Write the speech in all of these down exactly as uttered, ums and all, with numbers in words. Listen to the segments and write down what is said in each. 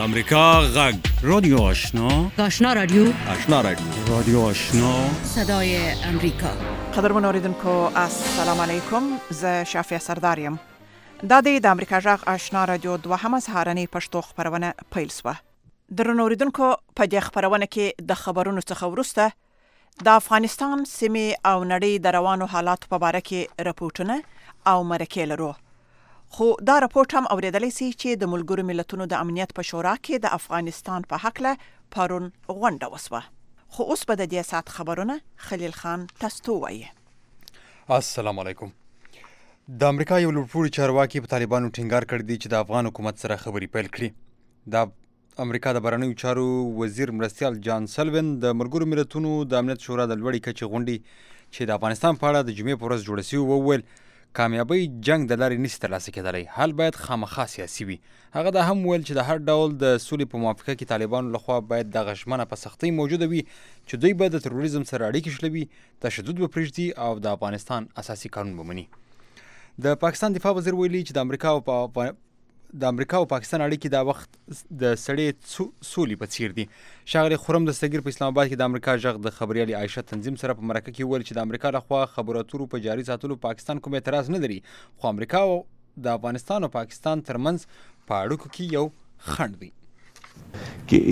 امریکا غږ رادیو آشنا آشنا رادیو آشنا رادیو رادیو آشنا صدای امریکا. قدرمن اوریدونکو السلام علیکم. زه شافیه سرداریم. دا د امریکا غږ آشنا رادیو دوهمه سهارنۍ پښتو خبرونه پیل شوه. درنو اوریدونکو په دې خبرونه کې د خبرونو څخه وروسته د افغانستان سیمې او نړۍ د روانو حالات په اړه کې راپورټونه او مرکې لرو. خو دا راپورټ هم اوریدلی سي چې د ملګرو ملتونو د امنیت په شورا کې د افغانستان په حق له پرون غونډه وسوه. خو اوس به د دې سات خبرونه خلیل خان تاسو وایي. السلام علیکم. د امریکا یو لوړپوړي چارواکي په طالبانو ټینګار کړی دی چې د افغان حکومت سره خبرې پیل کړي. د امریکا د بهرنیو چارو وزیر مرستیال جان سلوین د ملګرو ملتونو د امنیت شورا د لوړې کچې غونډې چې د افغانستان په اړه د جمعې په ورځ جوړه شوې وویل کامیابی جنگ د لارې نشي ترلاسه کېدلی، حل باید خامخا سیاسي وي. هغه دا هم ویل چې د هر ډول د سولې په موافقه کې طالبانو لخوا باید دغه ژمنه په سختۍ موجوده وي چې دوی به د تروریزم سره اړیکې شلوي، تشدد به پرېږدي او د افغانستان اساسي قانون به مني. د پاکستان دفاع وزیر ویلي چې د امریکا او په د امریکا او پاکستان اړیکې دا وخت د سړې سولې په څیر دي. ښاغلی خرم دستګیر په اسلام آباد کې د امریکا غږ د خبریالې عایشه تنظیم سره په مرکه کې وویل چې د امریکا لخوا خبرو اترو په جاري ساتلو پاکستان کوم اعتراض نه لري، خو امریکا او د افغانستان او پاکستان ترمنځ په اړیکو کې یو خنډ دی कि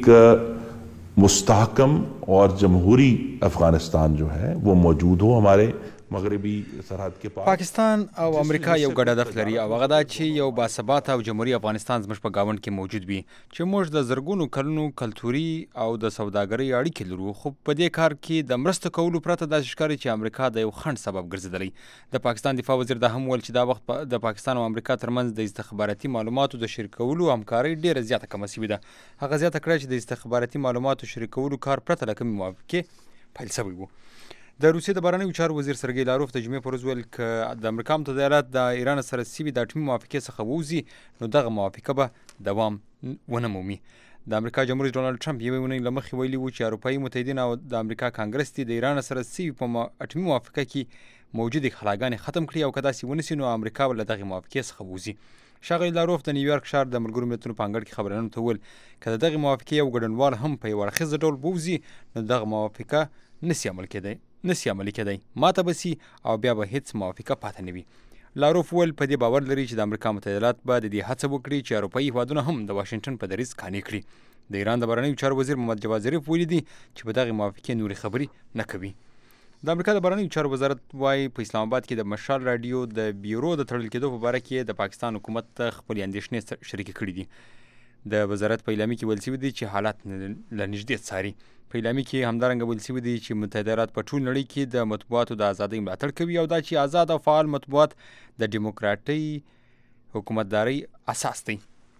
एक मुस्तहकम और जमहूरी अफगानिस्तान जो है वो मौजूद हो हमारे مغربي سرحد کې پاک. پاکستان او امریکا یو ګډ هدف لري او هغه دا چې یو باثباته او جمهوری افغانستان زموږ په ګاونډ کې موجود وي چې موږ د زرګونو کلونو کلتوري او د سوداګرۍ اړیکې لرو. خو په دې کار کې د مرسته کولو پرته داسې ښکاري چې امریکا د یو خنډ سبب ګرځېدلی. د پاکستان دفاع وزیر دا هم ویل چې دا وخت د پاکستان او امریکا ترمنځ د استخباراتي معلوماتو د شریکولو همکارۍ ډېره زیاته کمه شوې ده. هغه زیاته کړه چې د استخباراتي معلوماتو شریکولو کار پرته له کومې موافقې پیل شوی و. د روسیې د بهرنیو چارو وزیر سرګی لاروف د جمعې په ورځ ویل که د امریکا متحده ایالات د ایران سره سوي د اټومي موافقې څخه ووځي نو دغه موافقه به دوام ونه مومي. د امریکا جمهور رئیس ډونالډ ټرمپ یوې اونۍ له مخکې ویلي و چې اروپایي متحدین او د امریکا کانګرس دې د ایران سره سوي په اټومي موافقه کې موجودې خلاګانې ختم کړي او که داسې ونه سي نو امریکا به له دغې موافقې څخه ووځي. ښاغلی لاروف د نیویارک ښار د ملګرو ملتونو په انګړ کې خبریالانو ته وویل که د دغې موافقې یو ګډونوال هم په یو اړخیزه ډول ووځي نو دغه موافقه نسي عمل کېدی نسي عملي کېدی ماته به سي او بیا به هیڅ موافقه پاتې نه وي. لاروف ویل په دې باور لري چې د امریکا متحده ایالات به د دې هڅه وکړي چې اروپایي هیوادونه هم د واشنګټن په دریځ قانع کړي. د ایران د بهرنیو چارو وزیر محمد جواد ظریف ویلي دي چې په دغې موافقې نورې خبرې نه کوي. د امریکا د بهرنیو چارو وزارت وایي په اسلام آباد کې د مشال راډیو د بیورو د تړل کېدو په باره کې د پاکستان حکومت ته خپلې اندېښنې شریکې کړي دي. د وزارت په اعلامیه کې ویل شوي دي چې حالات له نږدې څاري. په اعلامیه کې همدارنګه ویل شوي دي چې متحده ایالات په ټول نړۍ کې د مطبوعاتو د ازادۍ ملاتړ کوي او دا چې آزاد او فعال مطبوعات د ډیموکراټۍ حکومتدارۍ اساس دی.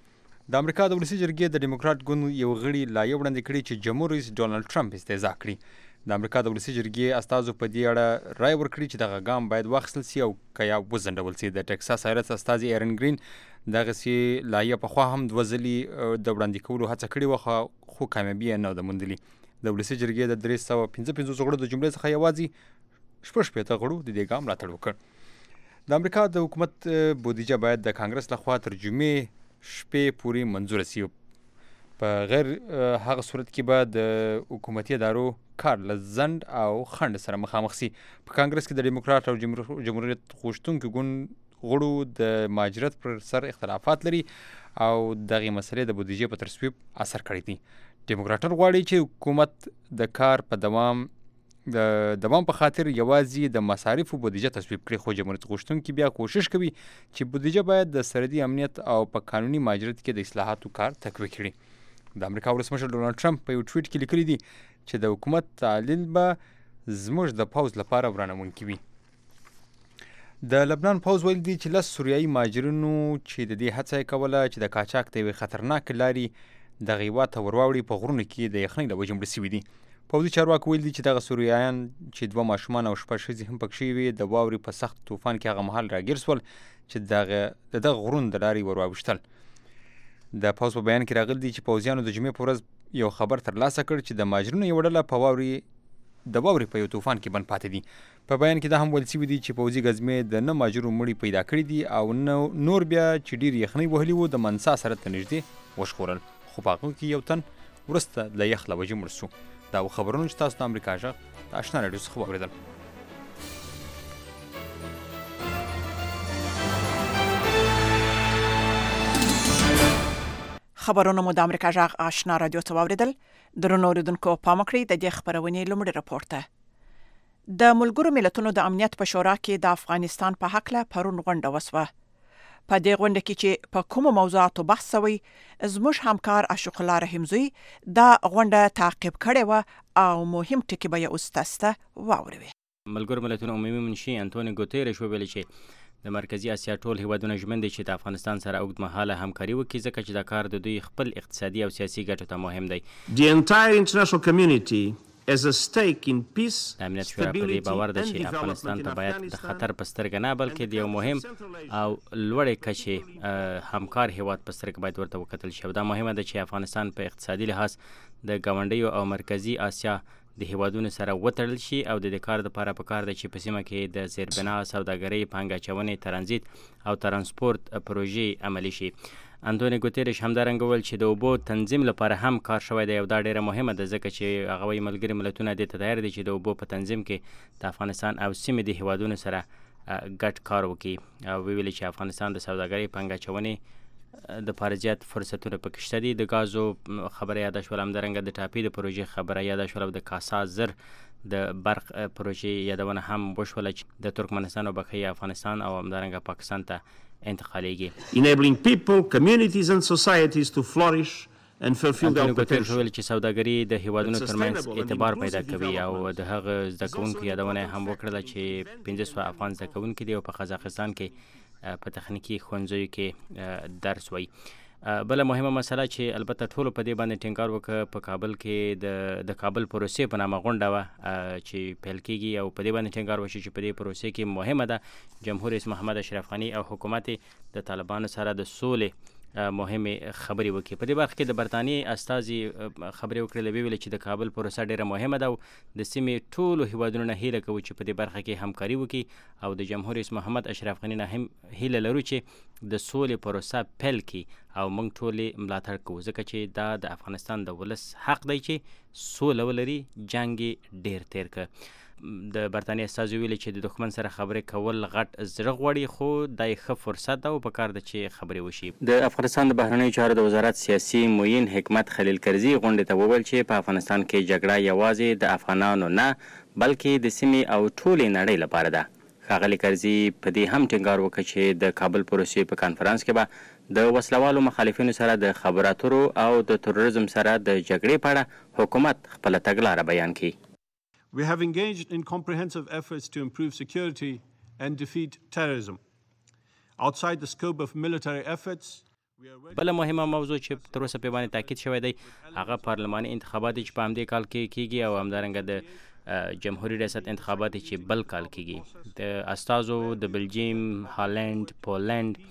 د امریکا د ولسي جرګې د ډیموکراټ ګوند یو غړي لایحه وړاندې کړې چې جمهور رئیس ډونالډ ټرمپ استهزا کړي. د امریکا د ولسي جرګې استازو په دې اړه رایه ورکړې چې دغه ګام باید واخیستل سي او که یا وځنډول سي. د ټکساس ایالت استازي ایرن ګرین دغسې لایحه پخوا هم دوه ځلې د وړاندې کولو هڅه کړې وه خو کامیابي یې نه ده موندلې. د ولسي جرګې د درې سوه پنځه پنځوس غړو د جملې څخه یوازې شپږ شپېته غړو د دې ګام ملاتړ وکړ. د امریکا د حکومت بودیجه باید د کانګرس لخوا تر جمعې شپې پورې منظوره سي. په غیر هغه صورت کې به د حکومتي ادارو کار له ځنډ او خنډ سره مخامخ سي. په کانګرس کې د ډیموکراټ او جمهوریت غوښتونکو ګوند غړو د مهاجرت پر سر اختلافات لري او دغې مسلې د بودیجې په تصویب اثر کړی دی. ډیموکراټان غواړي چې حکومت د کار په دوام د دوام په خاطر یوازې د مصارفو بودیجه تصویب کړي، خو جمهوریت غوښتونکي بیا کوشش کوي چې بودیجه باید د سرحدي امنیت او په قانوني مهاجرت کې د اصلاحاتو کار تقویه کړي. د امریکا ولسمشر ډونالډ ټرمپ په یو ټویټ کې لیکلي دي چې د حکومت تعلیل به زموږ د پوځ لپاره ورانوونکي وي. د لبنان پوځ ویل دي چې لس سوریایي مهاجرینو چې د دې هڅه یې کوله چې د قاچاق د یوې خطرناکې لارې دغه هېواد ته ورواوړي په غرونو کې د یخنۍ له وجې مړه سوي دي. پوځي چارواکو ویل دي چې دغه سوریایان چې دوه ماشومان او شپږ ښځې هم پکښې وې د واورې په سخت طوفان کې هغه مهال راګیر سول چې دغه د دغه غرونو د لارې ور واوښتل. د پوځ په بیان کې راغلي دي چې پوځیانو د جمعې په ورځ یو خبر ترلاسه کړ چې د مهاجرینو یوه ډله په واورې د واورې په یو طوفان کې بند پاتې دي. په بیان کې دا هم ویل شوي دي چې پوځي ګزمې د نه مهاجرو مړي پیدا کړي دي او نور بیا چې ډېر یخنۍ وهلي وو د منسا سرحد ته نږدې وژغورل. خو په هغو کې یو تن وروسته له یخ له وجې مړ سو. دا و خبرونه چې تاسو د امریکا غږ د اشنا راډیو څخه واورېدل. خبرونه مو د امریکا غږ آشنا رادیو څخه واورېدل. درنو اوریدونکو پام وکړئ د دې خبرونې لومړی راپور ته. د ملګرو ملتونو د امنیت په شورا کې د افغانستان په حق له پرون غونډه وسوه. په دې غونډه کې چې په کومو موضوعاتو بحث شوی، زموږ همکار اشوق الله رحیمزوی دا غونډه تعقیب کړې وه او مهم ټکي به یې اوس تاسو ته واوروي. ملګرو ملتونو عمومي منشي انټونیو ګوتیرش وویل چې د مرکزی اسیا ټول هیوادونه ژمن دي چې د افغانستان سره اوږدمهاله همکاري وکړي، ځکه چې دا کار د دوی خپل اقتصادي او سیاسي ګټو ته مهم دی. The entire international community has a stake in peace, د امنیت شورا په دې باور ده چې افغانستان ته باید د خطر په سترګه نه بلکې د یو مهم او لوړې کچې همکار هیواد په سترګه باید ورته وکتل شي. دا مهمه ده چې افغانستان په اقتصادي لحاظ د ګاونډیو او مرکزی اسیا د هیوادونو سره وتړل شي او د دې کار لپاره پکار ده چې په سیمه کې د زیربنا سوداګرۍ، پانګه اچونې، ترانزیت او ترانسپورت پروژې عملي شي. انټونیو ګوتیرش همدارنګه وویل چې د اوبو تنظیم لپاره هم کار شوی دی او دا ډیره مهمه ده، ځکه چې هغه وايي ملګري ملتونه دې ته تیار دي چې د اوبو په تنظیم کې د افغانستان او سیمې د هیوادونو سره ګډ کار وکړي. او ویلي چې افغانستان د سوداګرۍ، پانګه اچونې د پارزیات فرصتونه پکې شته دي. د غازو خبره یاده شول، همدارنګه د ټاپي د پروژې خبره یاده شول او د کاسا زر د برق پروژې یادونه هم وشوله چې د ترکمنستان او بقیه افغانستان او همدارنګه پاکستان ته انتقالیږي. enabling people, communities and societies to flourish and fulfill their potential. ویل چې سوداګري د هیوادونو ترمنځ اعتبار پیدا کوي او د هغه زده کوونکو یادونه هم وکړله چې پنځه سوه افغان زده کوونکي دي او په قزاقستان کې په تخنیکي ښوونځیو کې درس وایي. بله مهمه مسله چې البته ټولو په دې باندې ټینګار وکړه په کابل کې د د کابل پروسې په نامه غونډه وه چې پیل کېږي او په دې باندې ټینګار وشي چې په دې پروسې کې مهمه ده جمهور رئیس محمد اشرف غني او حکومت د طالبانو سره د سولې مهمې خبرې وکړي. په دې برخه کې د برطانیې استازي خبرې وکړې، ویل چې د کابل پروسه ډیره مهمه ده او د سیمې ټولو هیوادونو نه هیله کوو چې په دې برخه کې همکاري وکړي او د جمهور رئیس محمد اشرف غني نه هم هیله لرو چې د سولې پروسه پیل کړي او موږ ټول ملاتړ کوو، ځکه چې دا د افغانستان د ولس حق دی چې سوله ولري، جنګ ډیر تیر کړ. د برطانیې استازي ویلي چې د دښمن سره خبرې کول غټ زړه غواړي، خو دا یې ښه فرصت ده او پکار ده چې خبرې وشي. د افغانستان د بهرنیو چارو د وزارت سیاسي معین حکمت خلیل کرزي غونډې ته وویل چې په افغانستان کې جګړه یوازې د افغانانو نه بلکې د سیمې او ټولې نړۍ لپاره ده. ښاغلي کرزي په دې هم ټینګار وکړ چې د کابل پروسې په کانفرنس کې به د وسلوالو مخالفینو سره د خبرو اترو او د تروریزم سره د جګړې په اړه حکومت خپله تګلاره بیان کړي. We have engaged in comprehensive efforts to improve security and defeat terrorism. Outside the scope of military efforts, بله مهمه موضوع چې تر اوسه پرې باندې تاکید شوی دی هغه پارلماني انتخابات چې په همدې کال کې کیږي او همدارنګه د جمهوریت ریاست انتخابات چې بل کال کیږي. د استازو د بلجیم، هالند، پولند،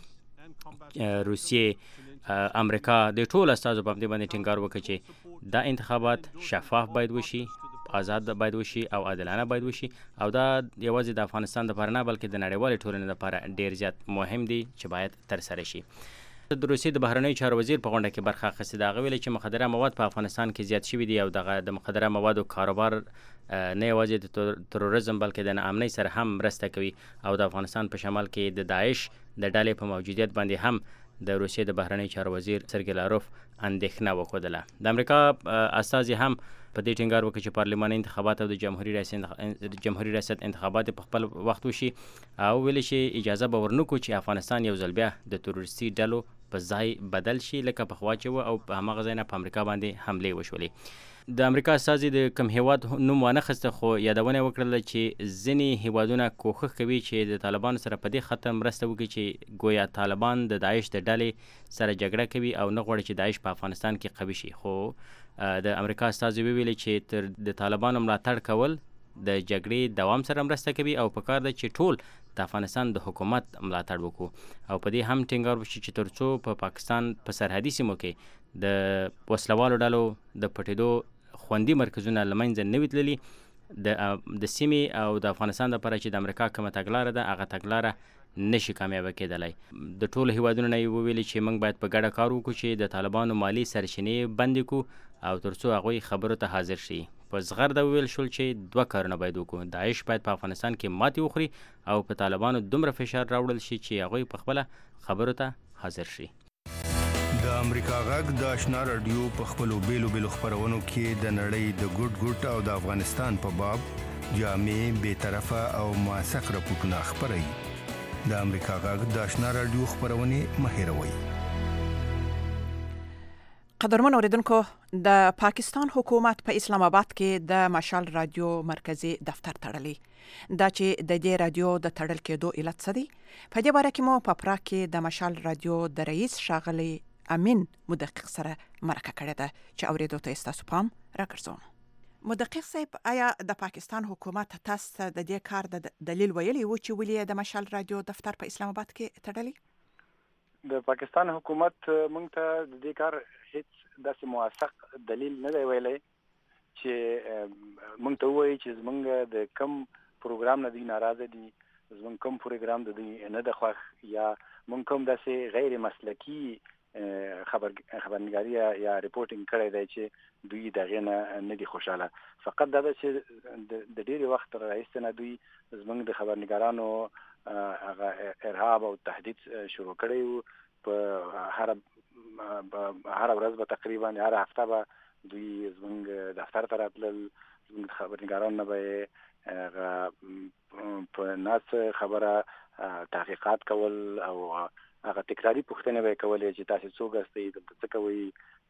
روسیې، امریکا د ټول استازو په همدې باندې ټینګار وکړ چې دا انتخابات شفاف باید وشي، آزاد باید وشي او عادلانه باید وشي او دا یوازې د افغانستان لپاره نه بلکې د نړیوالې ټولنې لپاره ډیر زیات مهم دي چې باید ترسره شي. د روسیې د بهرنیو چارو وزیر په غونډه کې برخه اخیستې ده. هغه ویلي چې مخدره مواد په افغانستان کې زیات شوي دي او دغه د مخدره موادو کاروبار نه یوازې د تروریزم بلکې د ناامنۍ سره هم مرسته کوي او د افغانستان په شمال کې د داعش د ډلې په موجودیت باندې هم د روسیې د بهرنیو چارو وزیر سرګی لاروف اندېښنه وښودله. د امریکا استازي هم په دې ټینګار وکړي چې پارلماني انتخابات او د جمهوریت ریاست جمهوریت ریاست انتخابات په خپل وخت وشي او ویلي چې اجازه به ورنکړو چې افغانستان یو ځل بیا د تروریستي ډلو په ځای بدل شي لکه پخوا چې و او په هماغه ځای نه په امریکا باندې حملې وشولې. د امریکا استازي د کوم هیواد نوم وانه خسته خو یادونه وکړله چې ځینې هیوادونه کوښښ کوي چې د طالبانو سره په دې خاطر مرسته وکړي چې ګویا طالبان د داعش د ډلې سره جګړه کوي او نه غواړي چې داعش په افغانستان کې قوي شي. خو د امریکا استازي ویلي چې تر د طالبانو ملاتړ کول د جګړې دوام سره مرسته کوي او پکار ده چې ټول د افغانستان د حکومت ملاتړ وکړو او په دې هم ټینګار وشي چې تر څو په پا پاکستان په سرحدي سیمو کې د وسلوالو ډلو د پټېدو خوندي مرکزونه له منځه نه وي تللي د د سیمې او د افغانستان لپاره چې د امریکا کومه تګلاره ده هغه تګلاره نشي کامیابه کېدلی. د ټولو هیوادونو نه یې وویلي چې موږ باید په ګډه کار وکړو چې د طالبانو مالي سرچینې بندې کړو او تر څو هغوی خبرو ته حاضر شي. په زغرده وویل شول چې دوه کارونه باید وکړو. داعش باید په افغانستان کې ماتې وخوري او په طالبانو دومره فشار راوړل شي چې هغوی په خپله خبرو ته حاضر شي. د امریکا غږ د آشنا رادیو په خپلو بیلو بیلو خپرونو کې د نړۍ د ګوټ ګوټ او د افغانستان په باب جامع، بې طرفه او موثق راپورټونه خپروي. د امریکا غږ د آشنا رادیو خپرونې مه هېروئ. قدرمن اوریدونکو، د پاکستان حکومت په اسلام آباد کې د مشال رادیو مرکزی دفتر تړلی. دا چې د دې رادیو د تړل کېدو علت څه دی؟ په دې باره کې مو په پراګ کې د مشال رادیو د رئیس ښاغلی امین مدقق سره مرکه کړې ده چې اوریدو ته ستاسو پام راګرځوم. مدقق صاحب، آیا د پاکستان حکومت تاسو ته د دې کار د دلیل ویلی و چې ولې د مشال رادیو دفتر په اسلام آباد کې تړلی؟ د پاکستان حکومت مونږ ته د دې کار هیڅ داسې موثق دلیل نه دی ویلی چې مونږ ته ووایي چې زمونږ د کم پروګرام نه دوی ناراضه دي، زمونږ کم پروګرام د دوی نه د خوښ، یا مونږ کوم داسې غیر مسلکي خبر خبرنګاري یا ریپورټینګ کړی دی چې دوی د هغې نه نه دي خوشحاله. فقط دا ده چې د ډېرې وخت راهیسې نه دوی زمونږ د خبرنګارانو هغه ارهاب او تهدید شروع کړی و. په هر هر ورځ به تقریبا هر هفته به دوی زمونږ دفتر ته راتلل، زمونږ خبرنګارانو نه به هغه په ناس خبره تحقیقات کول او هغه تکراري پوښتنې به یې کولې چې تاسې څوک هستئ، دلته څه کوئ،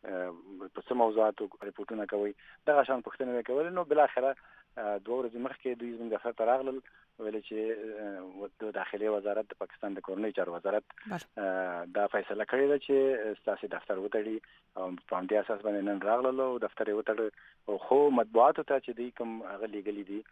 په څه موضوعاتو ریپورټونه کوئ، دغه شان پوښتنې به یې کولې. نو بالاخره دوه ورځې مخکې دوی زموږ دفتر ته راغلل، ویل چې د داخلي وزارت د پاکستان د کورنۍ چارو وزارت دا فیصله کړې ده چې ستاسې دفتر وتړي، او په همدې اساس باندې نن راغلل او دفتر یې وتړه. خو مطبوعاتو ته چې دوی کوم هغه لیږلي دي،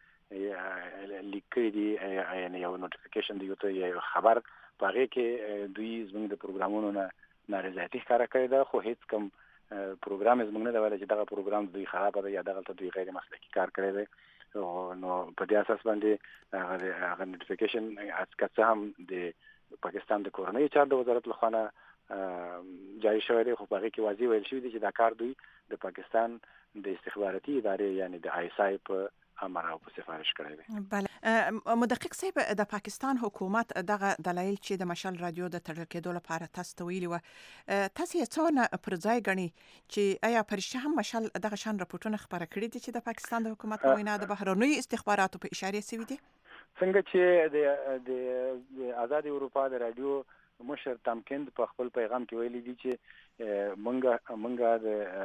لیک کړي دي، یعنې یو نوټیفیکیشن دی، یو خبر، په هغې کې دوی زموږ د پروګرامونو نه نارضایتي ښکاره کړې ده. خو هېڅ کوم پروګرام یې زموږ نه دی ویلی چې دغه پروګرام دوی خرابه ده یا دغلته دوی غیر مسلکي کار کړی دی. نو په دې اساس باندې هغه نوټیفیکیشن که څه هم د پاکستان د کورنۍ چارو د وزارت لخوا نه جاري شوی دی، خو په هغې کې واضح ویل شوي دي چې دا کار دوی د پاکستان د استخباراتي ادارې یعنې د آی اس آی په امر او په سفارش کړی دی. بله مدقق صاحب، د پاکستان حکومت دغه دلایل چې د مشال رادیو د تړل کېدو لپاره تاسو ته ویلي وه، تاسو یې څونه پر ځای ګڼئ چې آیا په رښتیا هم مشال دغه شان راپورټونه خپاره کړي دي چې د پاکستان د حکومت په وینا د بهرنیو استخباراتو په اشارې سوي دي؟ څنګه چې د آزاد اروپا د رادیو مشر تامکند په خپل پیغام کې ویلي دي چې مونږ مونږ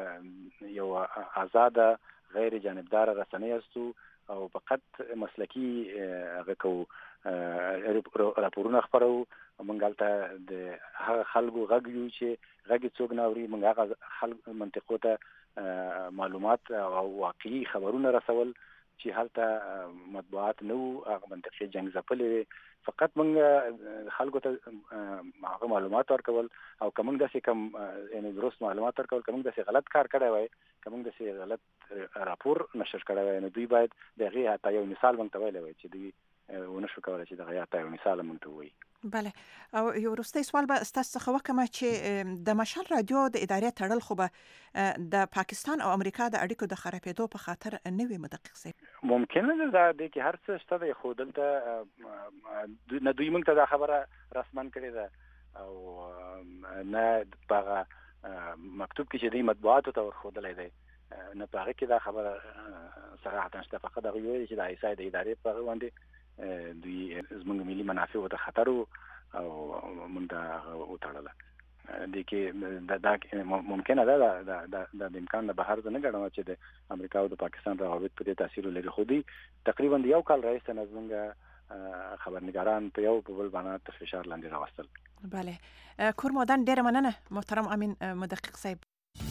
د یو آزاده غیر جانبدار رسنۍ هستو او فقط مسلکي هغه کوو، راپورونه خپرو. مونږ هلته د هغه خلکو غږ یو چې غږ یې څوک نه اوري. مونږ هغه خلک منطقو ته معلومات او واقعي خبرونه رسول چې هلته مطبوعات نه وو، هغه منطقې جنګ ځپلې وې. فقط مونږ خلکو ته هغه معلومات ورکول، او که مونږ داسې کوم یعنې درست معلومات ورکول، که مونږ داسې غلط کار کړی وای، که مونږ داسې غلط راپور نشر کړی وای، نو دوی باید د هغې حتی یو مثال مونږ ته ویلی وای چې دوی ونه شو کولی چې دغه حتی یو مثال مونږ ته ووایي. بله، او یو وروستی سوال به ستاسو څخه وکړم چې د مشال رادیو د ادارې تړل خو به د پاکستان او امریکا د اړیکو د خرابېدو په خاطر نه وي مدقق صاحب؟ ممکنه ده دا دی کې هر څه شته دی، خو دلته نه دوی موږ ته دا خبره رسما کړې ده او نه په هغه مکتوب کې چې دوی مطبوعاتو ته ورښودلی دی، نه په هغه کې دا خبره صراحتا شته. فقط هغوی ویلي چې د آی اس آی د ادارې په هغه باندې دوی زموږ ملي منافع ته خطر و او موږ دا وتړله. دې کې دا ممکنه ده دا د امکان نه بهر زه نه ګڼم چې د امریکا او د پاکستان روابط په دې تاثیر ولري. خو دوی تقریبا د یو کال راهیسې نه زموږ خبرنګاران په یو په بل باندې تر فشار لاندې راوستل. بله، کور مودن ډېره مننه محترم امین مدقق صاحب.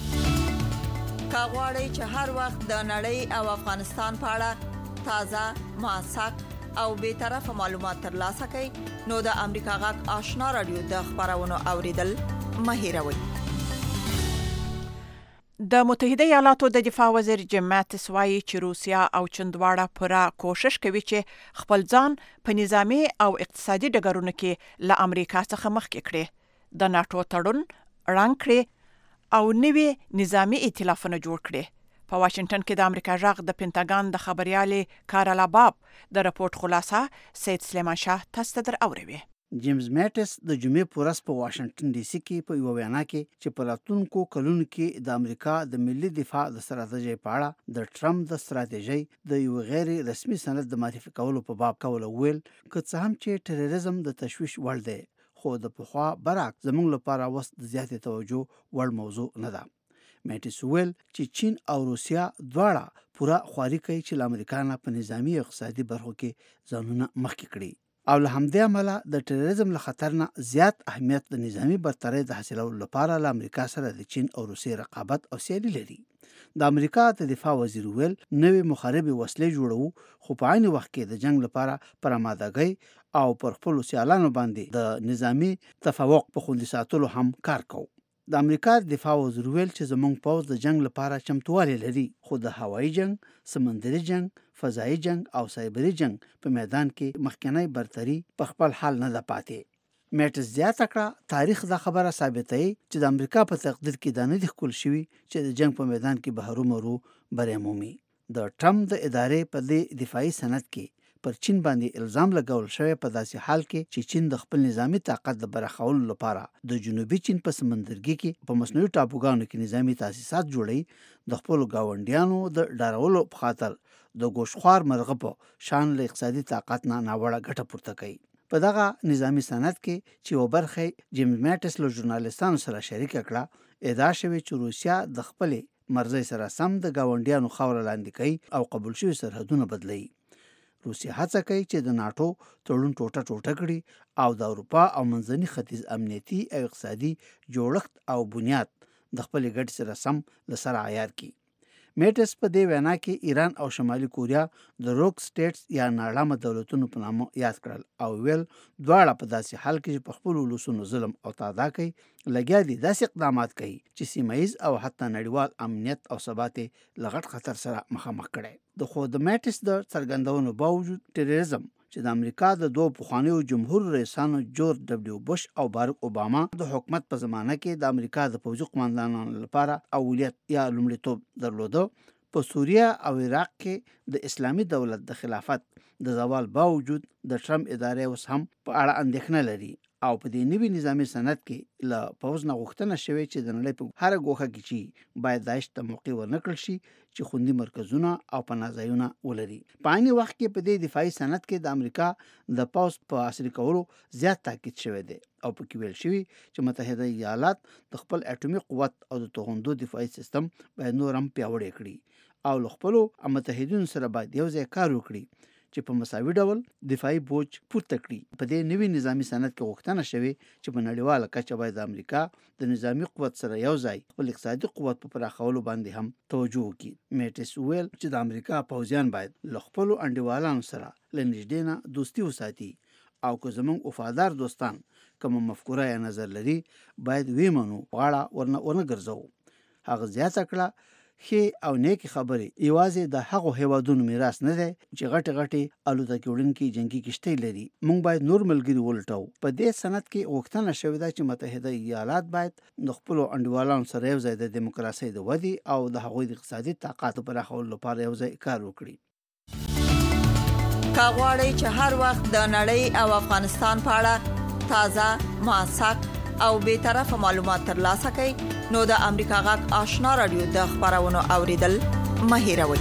که غواړئ چې هر وخت د نړۍ او افغانستان په اړه تازه، موثق او بې طرفه معلومات ترلاسه کړئ، نو د امریکا غږ آشنا رادیو د خبرونو اوریدل مه هېروئ. د متحده ایالاتو د دفاع وزیر جیم ماتس وایي چې روسیا او چین دواړه پوره کوشش کوي چې خپل ځان په نظامی او اقتصادي ډګرونو کې له امریکا څخه مخکې کړي، د ناتو تړون رنګ کړي او نوي نظامی ائتلافونه جوړ کړي. په واشنگټن کې د امریکا غږ د پینټاګان د خبريالې کارلا باب د راپورټ خلاصه سید سلیمان شاه تاسو ته اوروي. جیمز میټس د جمعې په ورځ په واشنگټن ډي سي کې په یو وینا کې چې په راتلونکو کلونو کې د امریکا د ملي دفاع د ستراتیژۍ په اړه د ټرمپ د ستراتیژۍ د یو غیر رسمي سند د معرفي کولو په باب کوله ویل که څه هم چې ټیرریزم د تشویش وړ دی، خو د پخوا برعکس زموږ لپاره اوس د زیاتې توجه وړ موضوع نه ده. میټس ویل چې چین او روسیا دواړه پوره خواري کوي چې له امریکا نه په نظامی او اقتصادي برخو کې ځانونه مخکې کړي او له همدې عمله د ټیرریزم له خطر نه زیات اهمیت د نظامی برترۍ د حاصلولو لپاره له امریکا سره د چین او روسیې رقابت او سیالي لري. د امریکا د دفاع وزیر ویل نوې مخربې وسلې جوړو، خو په عین وخت کې د جنگ لپاره پر آمادګۍ او پر خپلو سیالانو باندې د نظامی تفوق په خوندي ساتلو هم کار کوو. د امریکا دفاع وزیر ویل چې زموږ پوځ د جنگ لپاره چمتووالی لري، خو د هوایي جنگ، سمندري جنگ، فضایي جنگ او سایبري جنگ په میدان کې مخکنی برتری په خپل حال نه ده پاتې. میټس زیاته کړه تاریخ دا خبره ثابتوي چې د امریکا په تقدیر کې دا نه دي ښکل شوي چې د جنگ په میدان کې به هرومرو بری مومي. د ټرمپ د ادارې په دې دفاعي سند کې پر چین باندې الزام لګول شوی په داسې حال کې چې چین د خپل نظامی طاقت د برخولو لپاره د جنوبي چین په سمندرګي کې په مصنوعي ټاپوګانو کې نظامی تاسیسات جوړي، د خپل گاونډیانو د ډارولو په خاطر د ګوشخوار مرغه په شان له اقتصادي طاقت نه ناوړه ګټه پورته کوي. په دغه نظامی سند کې چې یو برخه جیم میټس له ژورنالیستانو سره شریک کړه، ادعا شوی چې روسیا د خپل مرزي سره سم د گاونډیانو خاور لاندې کوي او قبول شوی سرحدونه بدلوي. روسیا هڅه کوي چې د ناتو تړون ټوټه ټوټه کړي او د اروپا او منځني ختیځ امنیتي او اقتصادي جوړښت او بنیاد د خپل ګټ سره سم لسره عیار کړي. میټس په دې وینا کې ایران او شمالي کوریا د روک سټیټس یا ناړامه دولتونو په نامه یاد کړل او ویل دواړه په داسې حال کې چې په خپل ولسونو ظلم او تعدا کوي لګیا دي داسې اقدامات کوي چې سیمه ییز او حتی نړیوال امنیت او ثبات له غټ خطر سره مخامخ کړي. د خو د میټس د څرګندونو باوجود ټیرریزم چې د امریکا د دوه پخوانیو جمهور رئیسانو جورج ډبلیو بوش او باراک اوباما د حکومت په زمانه کې د امریکا د پوځي قوماندانانو لپاره اولویت یا لومړیتوب درلوده، په سوریه او عراق کې د اسلامي دولت د خلافت د زوال باوجود د ټرمپ ادارې اوس هم په اړه اندېښنه لري او په دې نوي نظامی سند کې له پوځ نه غوښتنه شوې چې د نړۍ په هر ګوښه کې چې باید داعش ته موقع ورنکړل شي چې خوندي مرکزونه او پناهځایونه ولري. په عین وخت کې په دې دفاعي سند کې د امریکا د پوځ په عصري کولو زیات تاکید شوی دی او په کې ویل شوی چې متحده ایالات د خپل اټومي قوت او د توغندو دفاعي سیستم باید نور هم پیاوړی کړي او له خپلو متحدینو سره باید یو ځای کار وکړي چې په مساوي ډول دفاعي بوج پورته کړي. په دې نوي نظامی سند کې غوښتنه شوې چې په نړیواله کچه باید د امریکا د نظامی قوت سره یو ځای خپل اقتصادي قوت په پراخولو باندې هم توجه وکړي. میټس ویل چې د امریکا پوځیان باید له خپلو انډیوالانو سره له نږدې نه دوستي وساتي او که زموږ وفادار دوستان کوم مفکوره یا نظر لري باید ویمنو غاړه ورنه ورنه ګرځو. هغه زیاته کړه ښې او نیکې خبرې یوازې د هغو هیوادونو میراث نه دی چې غټې غټې الوتکې وړونکي جنګي کشتۍ لري. موږ باید نور ملګري ولټوو. په دې سند کې غوښتنه شوې ده چې متحده ایالات باید د خپلو انډیوالانو سره یو ځای د دیموکراسۍ د ودې او د هغوی د اقتصادي طاقت پراخولو لپاره یو ځای کار وکړي. که غواړئ چې هر وخت د نړۍ او افغانستان په اړه تازه، موثق او بیطرفه معلومات ترلاسه کړئ نو د امریکا غږ آشنا رادیو د خبرونو اوریدل مه هیروئ.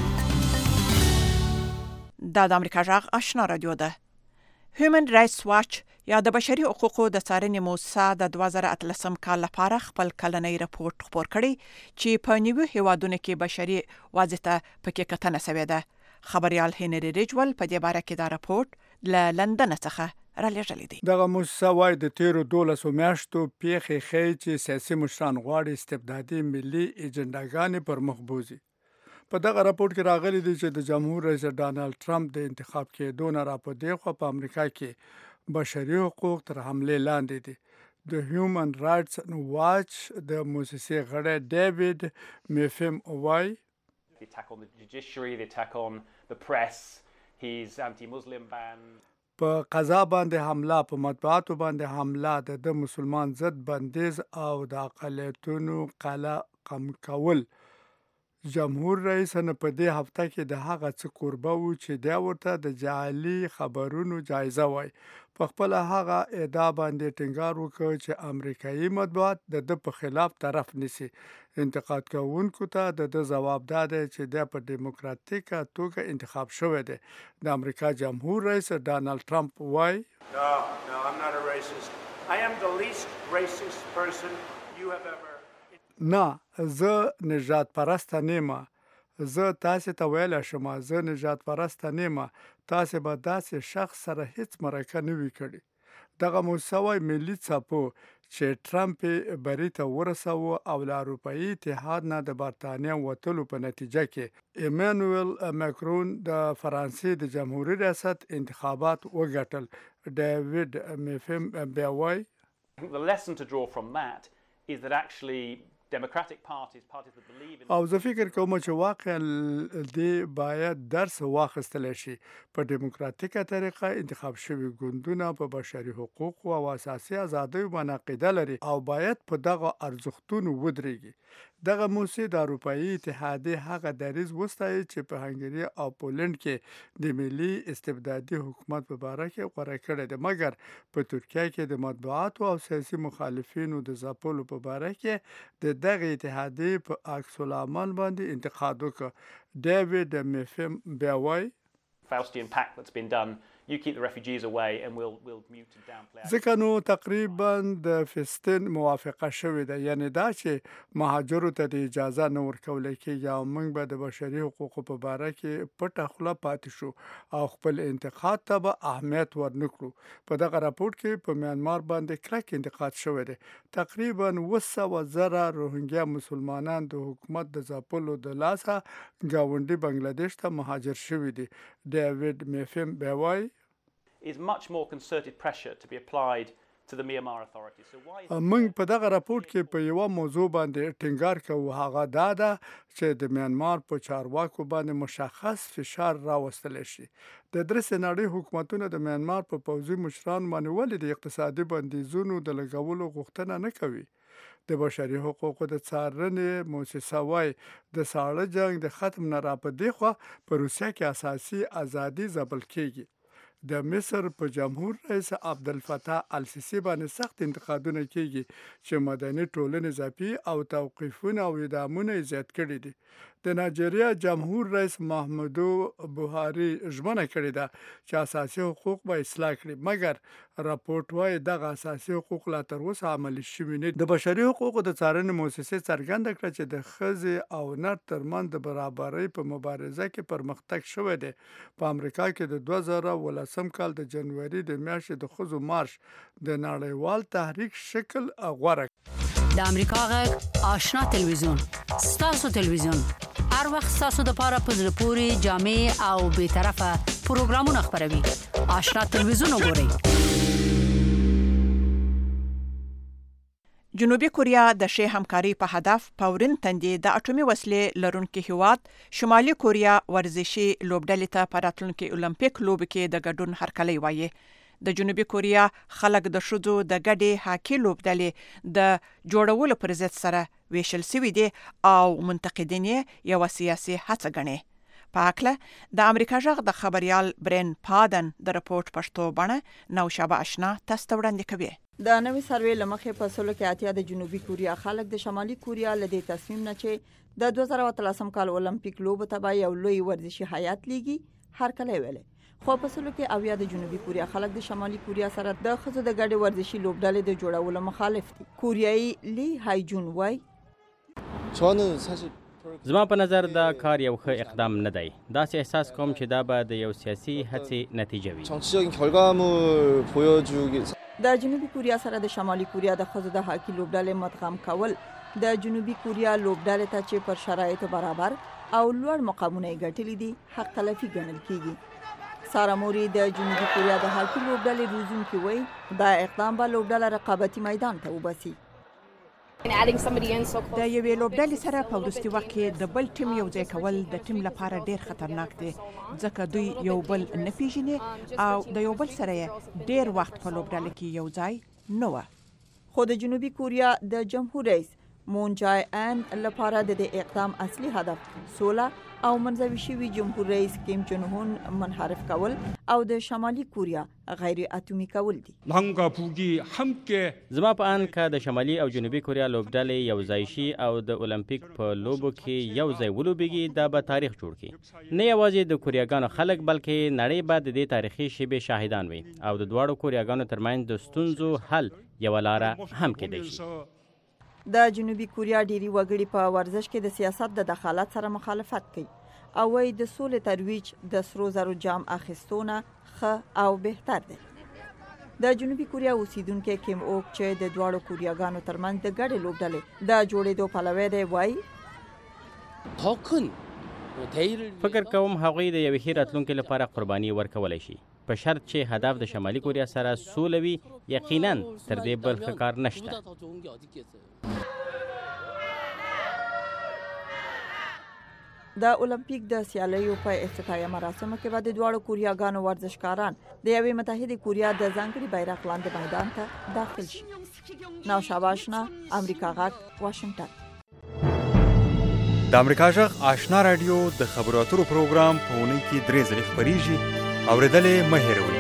دا د امریکا غږ آشنا رادیو ده. هیومن رایټس واچ یا د بشري حقوقو د څارنې موسسه د دوه زره اتلسم کال لپاره خپل کلنی راپورټ خپور کړی چې په نیو هیوادونو کې بشري وضع ته پکې کتنه شوې ده. خبريال هنري ریجول په دې باره کې دا راپورټ له لندن څخه را لېږلی دی. دغه موسسه وایي د تیرو دولسو میاشتو پیښې ښیي چې سیاسي مشران غواړي استبدادي ملي ایجنډاګانې پر مخ بوځي. په دغه راپورټ کې راغلی دی چې د جمهور رئیس ډانلډ ټرمپ د انتخاب کېدو نه را په دې خوا په امریکا کې بشري حقوق تر حملې لاندې دي. د هیومن رائټس واچ د موسسې غړی ډیوډ میفم وای The attack on the judiciary, the attack on the press, his anti-Muslim ban. په قضا باندې حمله، په مطبوعاتو باندې حمله، د د مسلمان ضد بندیز او د اقلیتونو قلع کم کول. جمهور رئیس نه په دې هفته کې د هغه څه کوربه و چې دا ورته د جعلي خبرونو جایزه وای. په خپل هغه ادعا باندې ټینګار وکړ چې امریکایي مطبوعات د د په خلاف طرف نیسي. انتقاد کوونکو ته د د ځواب داده چې د په دیموکراتیکه توګه انتخاب شوی دی. د امریکا جمهور رئیس ډانلډ ټرمپ وای No, no, I'm not a racist. I am the least racist person you have ever. نه زه نجات پرسته نیمه. زه تاسې ته ویلی شم زه نجات پرسته نیمه. تاسې به داسې شخص سره هیڅ مرکه نه وي کړې. دغه موسسه وایي ملي څپو چې ټرمپ یې بري ته ورسوه او له اروپایي اتحاد نه د برطانیه وتلو په نتیجه کې ایمانویل ماکرون د فرانسې د جمهوري ریاست انتخابات وګټل. ډیوډ میفم بیا وایي The lesson to draw from that is that actually democratic parties, parties that believe in... او زه فکر کوم چې واقعا دې باید درس واخیستلی شي. په دیموکراتیکه طریقه انتخاب شوي ګوندونه په بشري حقوقو او اساسي ازادیو باندې عقیده لري او باید په دغه ارزښتونو ودرېږي. دغه موسسې د اروپایي اتحادیې هغه دریځ وستایي چې په هنګري او پولنډ کې د ملي استبدادي حکومت په باره کې غوره کړی دی، مګر په ترکیه کې د مطبوعاتو او سیاسي مخالفینو د ځپلو په باره کې د دغه اتحادیې په عکس العمل باندې انتقاد وکړ. ډیوډ میفم بیا وایي Faustian pact that's been done. You keep the refugees away and we'll we'll mute and downplay. ځکه نو تقریبا د فلسطین موافقه شوې ده، یعنی دا چې مهاجرو ته د اجازه نه ورکول کېږي او موږ به د بشري حقوقو په باره کې پټه خوله پاتې شو او خپل انتقاد ته به اهمیت ورنکړو. په دغه راپورټ کې په میانمار باندې کلک انتقاد شوی دی. تقریبا اوه سوه زره روهینګیا مسلمانان د حکومت د ځپلو د لاسه ګاونډي بنگلاديش ته مهاجر شوي دي. ډیوډ میفم بیا وایي is much more concerted pressure to be applied to the Myanmar authorities. So why is موږ په دغه راپورټ کې په یو موضوع باندې ټینګار کوو، هغه دا ده چې د میانمار په چارواکو باندې مشخص فشار راوستلی شي. د درې نړۍ حکومتونه د میانمار په پوځي مشران باندې ولې د اقتصادي بندیزونو د لګولو غوښتنه نه کوي. د بشري حقوقو د څارنې موسسه وایي د ساړه جنگ د ختم نه را په دې خوا په روسیه کې اساسي ازادي ځپل کېږي. د مصر په جمهور رئیس عبدالفتاح السیسی باندې سخت انتقادونه کېږي چې مدني ټولنې ځپي او توقیفونه او اعدامونه یې زیات کړي دي. د نایجیریا جمهور رئیس محمدو بوهاري ژمنه کړې ده چې اساسي حقوق به اصلاح کړي، مګر راپورټ وایي دغه اساسي حقوق لا تر اوسه عملي شوي نه دي. د بشري حقوقو د څارنې موسسې څرګنده کړه چې د ښځې او نر ترمنځ د برابرۍ په مبارزه کې پرمختګ شوی دی. په امریکا کې د دوه زره ولسم کال د جنوري د میاشتې د ښځو مارش د نړیوال تحریک شکل غوره د امریکا غږ آشنا تلویزیون ستاسو تلویزیون هر وخت ستاسو د پاره په زړه پورې جامع او به طرفه پروګرامونه خبروي. آشنا تلویزیون وګورئ. جنوبي کوریا د شی همکاري په هدف پورین تندې د اټومي وسلې لرونکي هیواد شمالي کوریا ورزشي لوبډلې ته په راتلونکي اولمپیک لوب کې د ګډون هرکلی وایي. د جنوبي کوریا خلک د شذو د ګډې هاکي لوبډلې د جوړولو پر ضد سره ویشل سوي دي او منتقدین یې یو سیاسي هڅه ګڼي. په هکله د امریکا غږ د خبريال برین پادن د رپورټ پښتو بڼه نوشابه آشنا تاسو ته وړاندې کوي. د نوې سروې لمخې په سلو کې اتیا د جنوبي کوریا خلک د شمالي کوریا لدې تصمیم نه چې د دوه زره اتلسم کال اولمپیک لوب ته یو لوی ورزشي حیات لیږي هرکلی ویلي. خو په سلو کې اویا د جنوبي کوریا خلک د شمالي کوریا سره د ښځو د ګډې ورزشي لوبډلې د جوړولو مخالف دي. کوریایي لی هایجون وای زما په نظر دا کار یو ښه اقدام نه دی. داسې احساس کوم چې دا به د یو سیاسي هڅې نتیجه وي. د جنوبي کوریا سره د شمالي کوریا د ښځو د هاکي لوبډلې مدغم کول د جنوبي کوریا لوبډلې ته چې پر شرایطو برابر او لوړ مقامونه یې ګټلي دي حق تلفي ګڼل کیږي. سارا موري د جنوبي کوریا د هاکی لوبډلې روزونکي وایي دا اقدام به لوبډله رقابتي میدان ته وباسي. د یوې لوبډلې سره په وروستي وخت کې د بل ټیم یو ځای کول د ټیم لپاره ډیر خطرناک دی ځکه دوی یو بل نه پیژني او د یو بل سره ډیر وخت په لوبډله کې یو ځای نه و. خو د جنوبي کوریا د جمهور رئیس مون جای ان لپاره د دې اقدام اصلي هدف سوله او منځوي شوي جمهور رئیس کیم جون هون منحرف کول او د شمالي کوریا غیر اتمی کول دي. زما په ان کا د شمالي او جنوبي کوریا لوبډلې یو ځای شي او د اولمپیک په لوبو کې یو ځای ولوبېږي دا به تاریخ جوړ کړي. نه یوازې د کوریاګانو خلک بلکې نړۍ به د دې تاریخي شیبې شاهدان وي او د دواړو کوریاګانو ترمنځ د ستونزو حل یوه لاره هم کېدای شي. د جنوبي کوریا ډيري وګړي په ورزش کې د سیاست د دخالت سره مخالفت کوي او وايي د سولې ترویج د سرو زرو جام اخیستونه ښه او بهتر دی. د جنوبي کوریا اوسیدونکو کیم اوک چې د دواړو کوریاګانو ترمنځ د ګډې لوبډلې د جوړېدو پلوی دی وایي فکر کوم هغوی د یوې ښې راتلونکې لپاره قرباني ورکولی شي په شرط چې هدف د شمالي کوریا سره سوله وي. یقینا تر دې بل ښه کار نشته. د اولمپیک د سیالیو په افتتاحیه مراسمو کې به د دواړو کوریاګانو ورزشکاران د یوې متحده کوریا د ځانګړي بیرغ لاندې میدان ته داخل شي. نوشابه آشنا، امریکا غږ، واشنگټن. د امریکا غږ آشنا رادیو د خبرو اترو پروګرام په اونۍ کې درې ځلې خپریږي. اورېدلې مه هېروئ.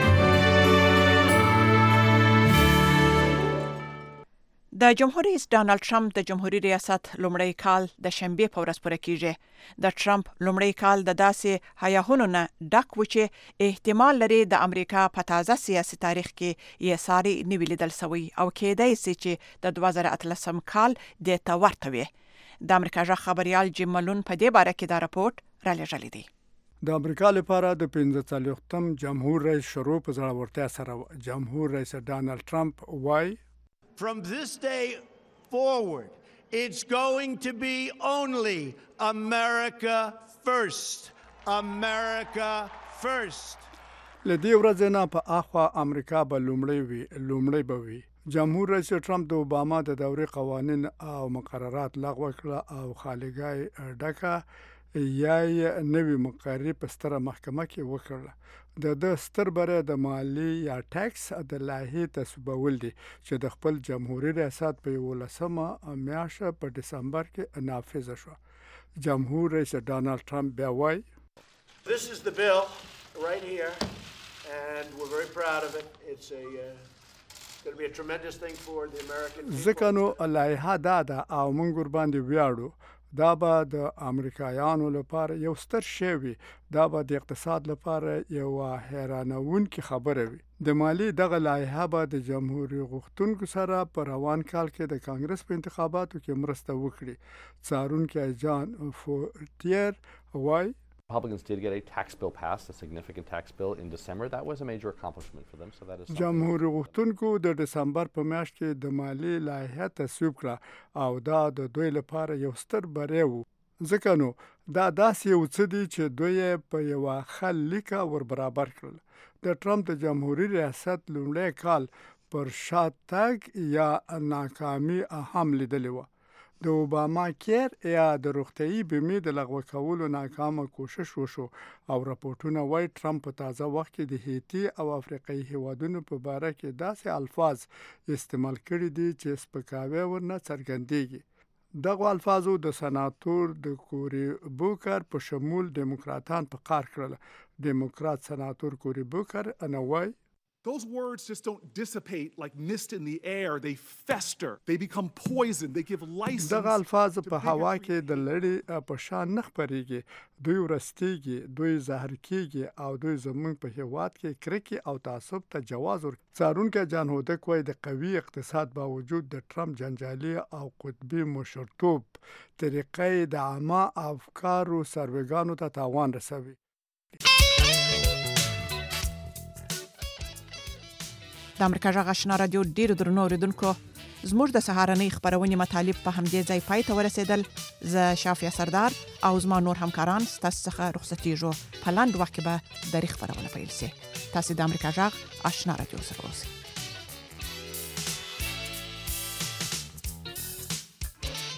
د جمهور رئیس ډانلډ ټرمپ د جمهوریت ریاست لومړی کال د شنبې په ورځ پوره کیږي. د ټرمپ لومړی کال د داسې هیاهونو نه ډک و چې احتمال لري د امریکا په تازه سیاسي تاریخ کې یې ساری نه وي لیدل سوی او کېدای شي چې د دوه زره اتلسم کال د ته ورته وي. د امریکا غږ خبريال جیم ملون په دې باره کې دا راپورټ را لېږلی دی. د امریکا لپاره د پنځه څلوېښتم جمهور رئیس شروع په زړورتیا سره جمهور رئیس ډانلډ ټرمپ وایي From this day forward, it's going to be only America first. America first. لدی ورځې نه په اخوا امریکا به لومړی وي لومړی به وي. جمهور رئیس ټرمپ د اوباما د دورې قوانین او مقررات لغوه کړه او خالیګای ډکه یا نوی مقرری په ستره محکمه کې وکړه. د د ستر بره د مالی یا ټیکس د لایحې تصویبول دي چې د خپل جمهوریت ریاست په یولسمه میاشت په دسمبر کې نافذ شو. جمهور رئیس ډانلډ ټرمپ بیا وایي This is the bill right here and we're very proud of it. It's a uh, it's going to be a tremendous thing for the American people. ځکه نو لایحه دا ده او موږ ورباندې ویاړو. دا به د امریکایانو لپاره یو ستر شی وي. دا به د اقتصاد لپاره یو حیرانوونکې خبره وي. د مالی دغه لایحه به د جمهوریت غوښتونکو سره په روان کال کې د کانګرس په انتخاباتو کې مرسته وکړي. څارونکی جان فورټیر وایي Republicans did get a tax bill passed, a significant tax bill in December. That was a major accomplishment for them. So that is جمهوریت غوښتونکو د دسمبر په میاشت کې د مالی لایحه تصویب کړه او دا د دوی لپاره یو ستر بری و. ځکه نو دا داسې یو څه دی چې دوی په یو خل لیکه ور برابر کړل. د ټرمپ د جمهوریت ریاست لومړی کال پر شاتګ یا ناکامي هم لیدلې و. د اوباما کیر یا د روغتیايي بیمې د لغوه کولو ناکامه کوشش وشو او راپورټونه وایي ټرمپ په تازه وخت کې د هیتی او افریقایي هیوادونو په باره کې داسې الفاظ استعمال کړي دي چې سپکاوی ورنه څرګندېږي. دغه الفاظو د سناتور د کوری بوکر په شمول دیموکراتان په قار کړل. دیموکرات سناتور کوری بوکر انوای Those words just don't dissipate like mist in the air. They fester. They become poison. They give license. دغه الفاظ په هوا کې د لړۍ په شان نه خپرېږي. دوی ورستېږي، دوی زهر کېږي او دوی زموږ په هیواد کې کرکې او تعصب ته جواز ورکوي. څارونکی جان هودک وایي د قوي اقتصاد باوجود د ټرمپ جنجالي او قطبي مشرتوب طریقې د عامه افکارو سروېګانو ته تاوان رسوي. د امریکا غږ آشنا رادیو ډیرو درنو اوریدونکو زموږ د سهارنۍ خبرونې مطالب په همدې ځای پای ته ورسېدل. زه شافیه سردار او زما نور همکاران ستاسو څخه رخصتېږو. په لاندې وخت کې به درې خبرونه پیل شي. تاسو د امریکا غږ آشنا رادیو سره اوسئ.